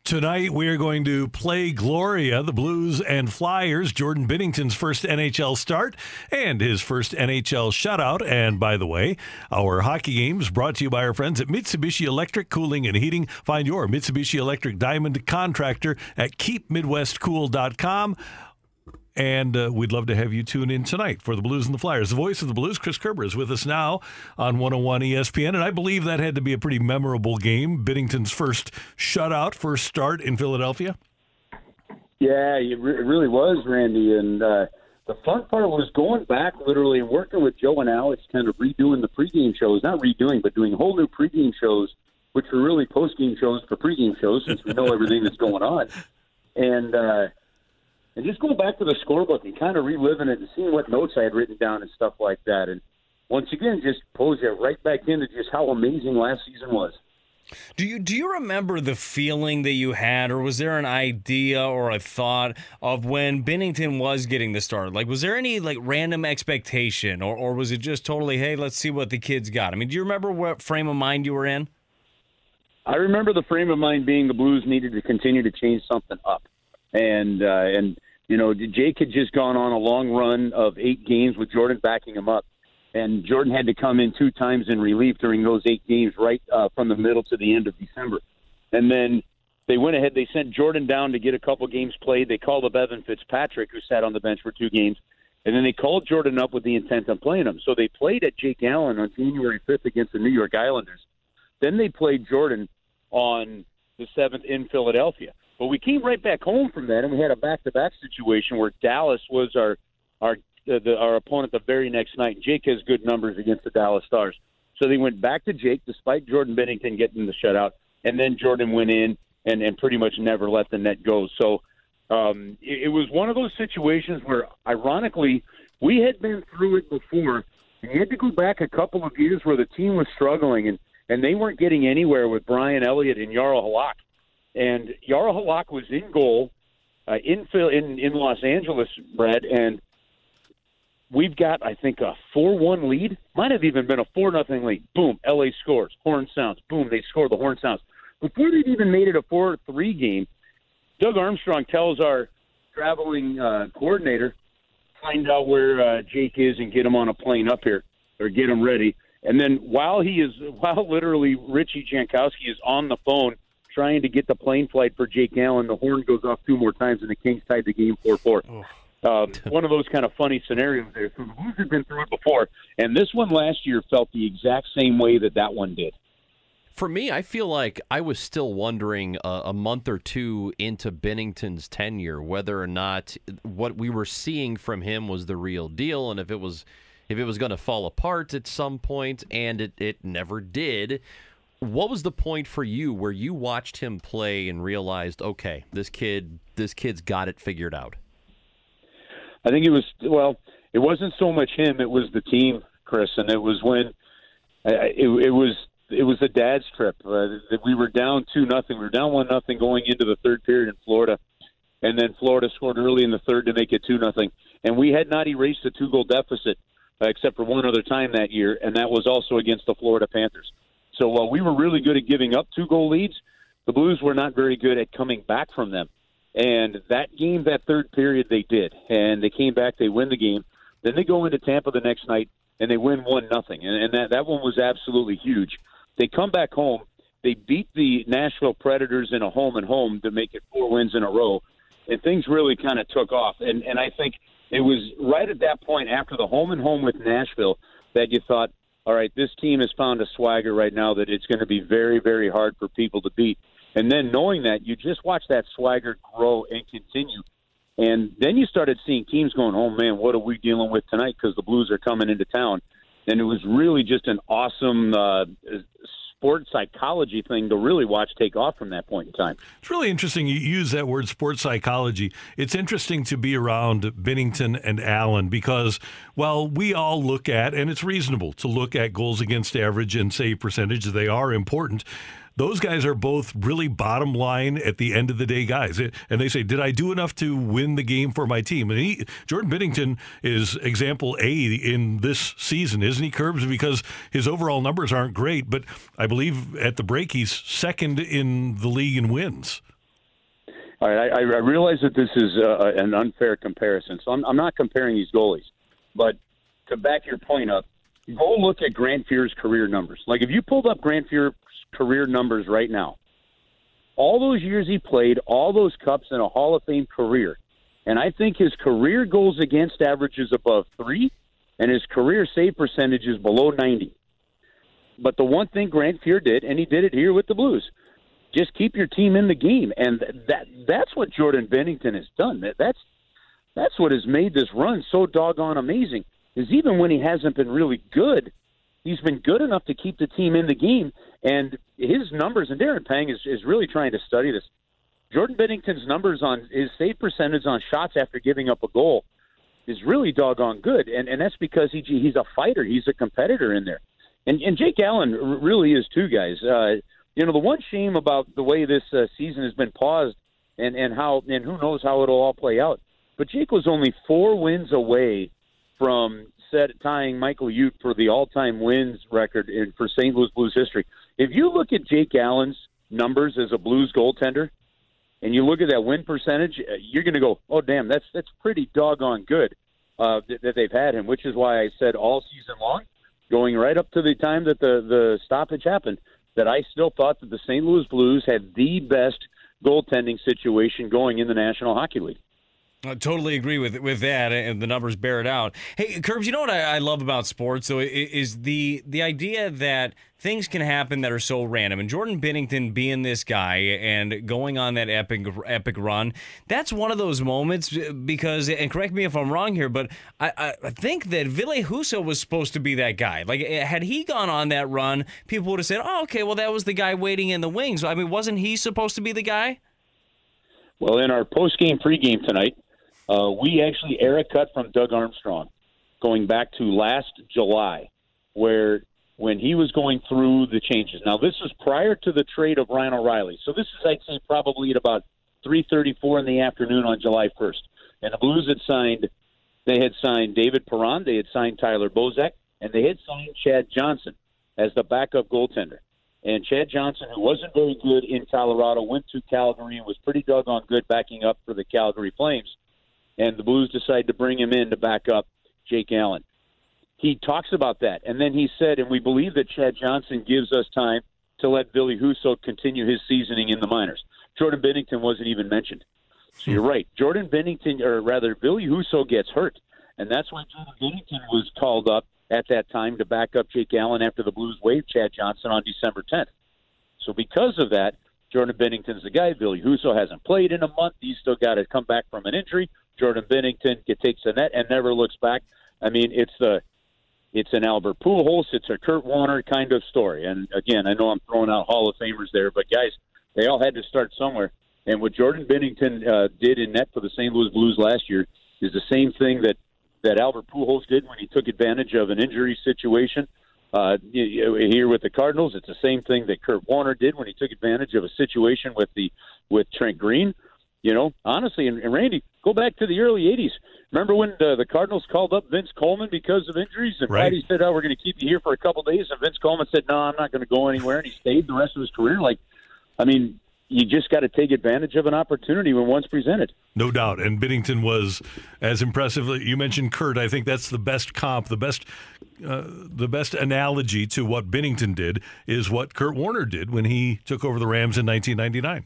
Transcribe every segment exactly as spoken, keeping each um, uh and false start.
Tonight, we are going to play Gloria, the Blues and Flyers, Jordan Binnington's first N H L start and his first N H L shutout. And by the way, our hockey games brought to you by our friends at Mitsubishi Electric Cooling and Heating. Find your Mitsubishi Electric Diamond contractor at keep midwest cool dot com. And uh, we'd love to have you tune in tonight for the Blues and the Flyers. The voice of the Blues, Chris Kerber, is with us now on one oh one E S P N. And I believe that had to be a pretty memorable game. Binnington's first shutout, first start in Philadelphia. Yeah, it, re- it really was, Randy. And uh, the fun part was going back literally and working with Joe and Alex, kind of redoing the pregame shows. Not redoing, but doing whole new pregame shows, which were really postgame shows for pregame shows since we know everything that's going on. And, uh, And just going back to the scorebook and kind of reliving it and seeing what notes I had written down and stuff like that. And once again, just pulls you right back into just how amazing last season was. Do you do you remember the feeling that you had, or was there an idea or a thought of when Binnington was getting the start? Like, was there any like random expectation, or, or was it just totally, hey, let's see what the kid's got? I mean, do you remember what frame of mind you were in? I remember the frame of mind being the Blues needed to continue to change something up. And, uh, and you know, Jake had just gone on a long run of eight games with Jordan backing him up. And Jordan had to come in two times in relief during those eight games right uh, from the middle to the end of December. And then they went ahead. They sent Jordan down to get a couple games played. They called up Evan Fitzpatrick, who sat on the bench for two games. And then they called Jordan up with the intent of playing him. So they played at Jake Allen on January fifth against the New York Islanders. Then they played Jordan on the seventh in Philadelphia. But we came right back home from that, and we had a back-to-back situation where Dallas was our our uh, the, our opponent the very next night. Jake has good numbers against the Dallas Stars. So they went back to Jake, despite Jordan Binnington getting the shutout, and then Jordan went in and, and pretty much never let the net go. So um, it, it was one of those situations where, ironically, we had been through it before, and you had to go back a couple of years where the team was struggling, and, and they weren't getting anywhere with Brian Elliott and Jarl Halak. And Jarl Halak was in goal uh, in, in in Los Angeles, Brad, and we've got, I think, a four one lead. Might have even been a four nothing lead. Boom, L A scores. Horn sounds. Boom, they score. The horn sounds. Before they'd even made it a four three game, Doug Armstrong tells our traveling uh, coordinator, find out where uh, Jake is and get him on a plane up here, or get him ready. And then while he is, while literally Richie Jankowski is on the phone trying to get the plane flight for Jake Allen, the horn goes off two more times, and the Kings tied the game four four. Oh. Um, one of those kind of funny scenarios there. So the Blues have been through it before, and this one last year felt the exact same way that that one did. For me, I feel like I was still wondering uh, a month or two into Binnington's tenure whether or not what we were seeing from him was the real deal, and if it was if it was going to fall apart at some point, and it, it never did. What was the point for you where you watched him play and realized, okay, this kid, this kid's got it figured out? I think it was, well, it wasn't so much him, it was the team, Chris, and it was when uh, it, it was it was the dad's trip. Uh, we were down two nothing. We were down one nothing going into the third period in Florida, and then Florida scored early in the third to make it two nothing. And we had not erased a two goal deficit uh, except for one other time that year, and that was also against the Florida Panthers. So while we were really good at giving up two-goal leads, the Blues were not very good at coming back from them. And that game, that third period, they did. And they came back, they win the game. Then they go into Tampa the next night, and they win one nothing. And, and that, that one was absolutely huge. They come back home. They beat the Nashville Predators in a home-and-home to make it four wins in a row. And things really kind of took off. And, and I think it was right at that point after the home-and-home with Nashville that you thought, all right, this team has found a swagger right now that it's going to be very, very hard for people to beat. And then knowing that, you just watch that swagger grow and continue. And then you started seeing teams going, oh, man, what are we dealing with tonight because the Blues are coming into town. And it was really just an awesome uh, sports psychology thing to really watch take off from that point in time. It's really interesting you use that word sports psychology. It's interesting to be around Binnington and Allen because, well, we all look at, and it's reasonable to look at goals against average and save percentage. They are important. Those guys are both really bottom line at the end of the day guys. And they say, did I do enough to win the game for my team? And he, Jordan Binnington is example A in this season, isn't he, Curbs? Because his overall numbers aren't great, but I believe at the break he's second in the league in wins. All right, I, I realize that this is uh, an unfair comparison, so I'm, I'm not comparing these goalies. But to back your point up, go look at Grant Fuhr's career numbers. Like, if you pulled up Grant Fuhr's career numbers right now, all those years he played, all those cups in a Hall of Fame career, and I think his career goals against average is above three, and his career save percentage is below ninety. But the one thing Grant Fuhr did, and he did it here with the Blues, just keep your team in the game, and that that's what Jordan Binnington has done. That that's that's what has made this run so doggone amazing. Is even when he hasn't been really good, he's been good enough to keep the team in the game. And his numbers, and Darren Pang is, is really trying to study this. Jordan Binnington's numbers on his save percentage on shots after giving up a goal is really doggone good, and and that's because he he's a fighter, he's a competitor in there, and and Jake Allen really is too, guys. Uh, You know, the one shame about the way this uh, season has been paused and, and how and who knows how it'll all play out. But Jake was only four wins away from set, tying Michael Ute for the all-time wins record in, for Saint Louis Blues history. If you look at Jake Allen's numbers as a Blues goaltender and you look at that win percentage, you're going to go, oh, damn, that's that's pretty doggone good uh, that, that they've had him, which is why I said all season long, going right up to the time that the, the stoppage happened, that I still thought that the Saint Louis Blues had the best goaltending situation going in the National Hockey League. I totally agree with with that, and the numbers bear it out. Hey, Curbs, you know what I, I love about sports, though, is the the idea that things can happen that are so random. And Jordan Binnington being this guy and going on that epic epic run, that's one of those moments because, and correct me if I'm wrong here, but I, I think that Ville Husso was supposed to be that guy. Like, had he gone on that run, people would have said, oh, okay, well, that was the guy waiting in the wings. I mean, wasn't he supposed to be the guy? Well, in our post-game pregame tonight, Uh, we actually air a cut from Doug Armstrong going back to last July, where when he was going through the changes. Now, this was prior to the trade of Ryan O'Reilly. So this is, I'd say, probably at about three thirty-four in the afternoon on July first. And the Blues had signed, they had signed David Perron, they had signed Tyler Bozak, and they had signed Chad Johnson as the backup goaltender. And Chad Johnson, who wasn't very good in Colorado, went to Calgary and was pretty doggone good backing up for the Calgary Flames. And the Blues decided to bring him in to back up Jake Allen. He talks about that, and then he said, and we believe that Chad Johnson gives us time to let Ville Husso continue his seasoning in the minors. Jordan Binnington wasn't even mentioned. So you're right. Jordan Binnington, or rather, Ville Husso gets hurt, and that's why Jordan Binnington was called up at that time to back up Jake Allen after the Blues waived Chad Johnson on December tenth. So because of that, Jordan Binnington's the guy. Ville Husso hasn't played in a month. He's still got to come back from an injury. Jordan Binnington takes the net and never looks back. I mean, it's the it's an Albert Pujols, it's a Kurt Warner kind of story. And again, I know I'm throwing out Hall of Famers there, but guys, they all had to start somewhere. And what Jordan Binnington uh, did in net for the Saint Louis Blues last year is the same thing that that Albert Pujols did when he took advantage of an injury situation uh, here with the Cardinals. It's the same thing that Kurt Warner did when he took advantage of a situation with the with Trent Green. You know, honestly, and, and Randy, go back to the early eighties. Remember when the, the Cardinals called up Vince Coleman because of injuries? And right. Patty said, oh, we're going to keep you here for a couple of days. And Vince Coleman said, no, I'm not going to go anywhere. And he stayed the rest of his career. Like, I mean, you just got to take advantage of an opportunity when one's presented. No doubt. And Binnington was as impressive. You mentioned Kurt. I think that's the best comp, the best uh, the best analogy to what Binnington did is what Kurt Warner did when he took over the Rams in nineteen ninety-nine.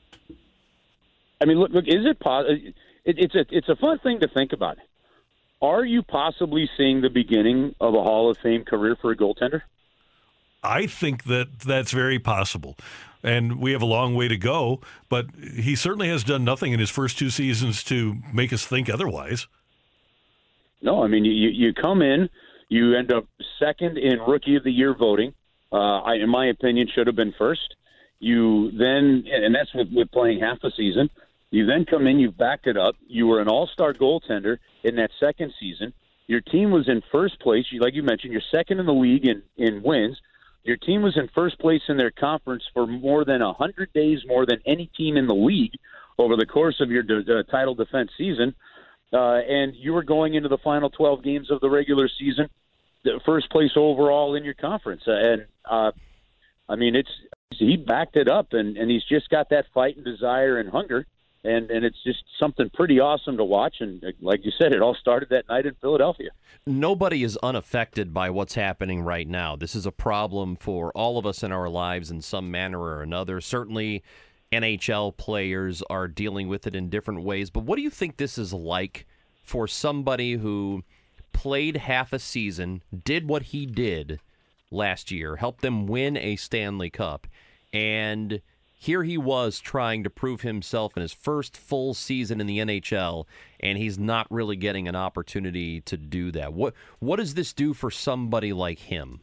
I mean, look, look. Is it possible? It, it's a it's a fun thing to think about. Are you possibly seeing the beginning of a Hall of Fame career for a goaltender? I think that that's very possible, and we have a long way to go. But he certainly has done nothing in his first two seasons to make us think otherwise. No, I mean, you you come in, you end up second in Rookie of the Year voting. Uh, I, in my opinion, should have been first. You then, and that's with, with playing half a season. You then come in, you've backed it up. You were an all-star goaltender in that second season. Your team was in first place. You, like you mentioned, you're second in the league in, in wins. Your team was in first place in their conference for more than one hundred days, more than any team in the league over the course of your de- uh, title defense season. Uh, and you were going into the final twelve games of the regular season, the first place overall in your conference. Uh, and, uh, I mean, it's he backed it up, and, and he's just got that fight and desire and hunger. And, and it's just something pretty awesome to watch. And like you said, it all started that night in Philadelphia. Nobody is unaffected by what's happening right now. This is a problem for all of us in our lives in some manner or another. Certainly, N H L players are dealing with it in different ways. But what do you think this is like for somebody who played half a season, did what he did last year, helped them win a Stanley Cup, and here he was trying to prove himself in his first full season in the N H L, and he's not really getting an opportunity to do that. What what does this do for somebody like him?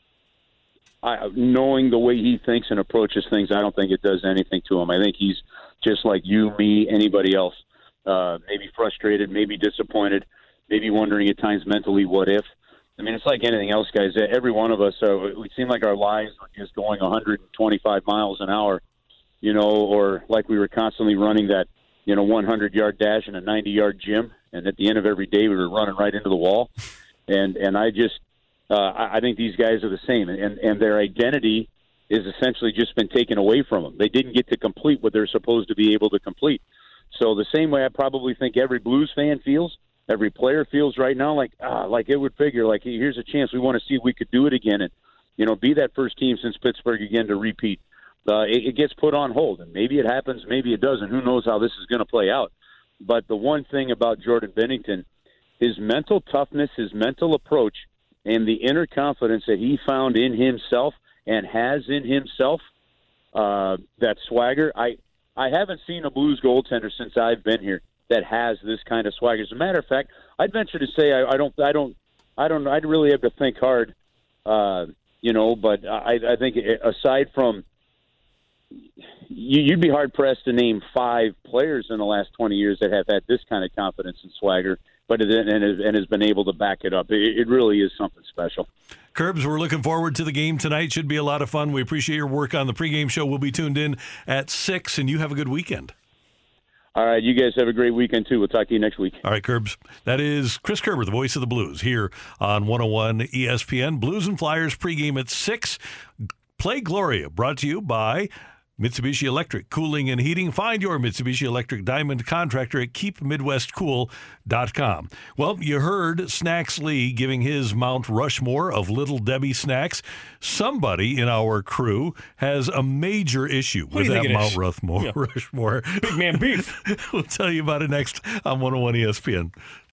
I, knowing the way he thinks and approaches things, I don't think it does anything to him. I think he's just like you, me, anybody else. Uh, maybe frustrated, maybe disappointed, maybe wondering at times mentally, what if? I mean, it's like anything else, guys. Every one of us, uh, we seem like our lives are just going one hundred twenty-five miles an hour, you know, or like we were constantly running that, you know, one hundred-yard dash in a ninety-yard gym, and at the end of every day we were running right into the wall. And and I just, uh, I think these guys are the same, and, and their identity is essentially just been taken away from them. They didn't get to complete what they're supposed to be able to complete. So the same way I probably think every Blues fan feels, every player feels right now, like ah, like it would figure, like here's a chance. We want to see if we could do it again, and you know, be that first team since Pittsburgh again to repeat. Uh, it, it gets put on hold, and maybe it happens, maybe it doesn't. Who knows how this is going to play out? But the one thing about Jordan Binnington, his mental toughness, his mental approach, and the inner confidence that he found in himself and has in himself, uh, that swagger. I I haven't seen a Blues goaltender since I've been here that has this kind of swagger. As a matter of fact, I'd venture to say I, I don't, I don't, I don't, I'd really have to think hard, uh, you know. But I, I think aside from, you, you'd be hard pressed to name five players in the last twenty years that have had this kind of confidence and swagger, but it, and, and has been able to back it up. It, it really is something special. Curbs, we're looking forward to the game tonight. Should be a lot of fun. We appreciate your work on the pregame show. We'll be tuned in at six, and you have a good weekend. All right, you guys have a great weekend, too. We'll talk to you next week. All right, Curbs. That is Chris Kerber, the voice of the Blues, here on one oh one E S P N. Blues and Flyers pregame at six. Play Gloria, brought to you by Mitsubishi Electric Cooling and Heating. Find your Mitsubishi Electric Diamond contractor at keep midwest cool dot com. Well, you heard Snacks Lee giving his Mount Rushmore of Little Debbie snacks. Somebody in our crew has a major issue with that Mount Rushmore. Yeah. Rushmore. Big man beef. We'll tell you about it next on one oh one E S P N.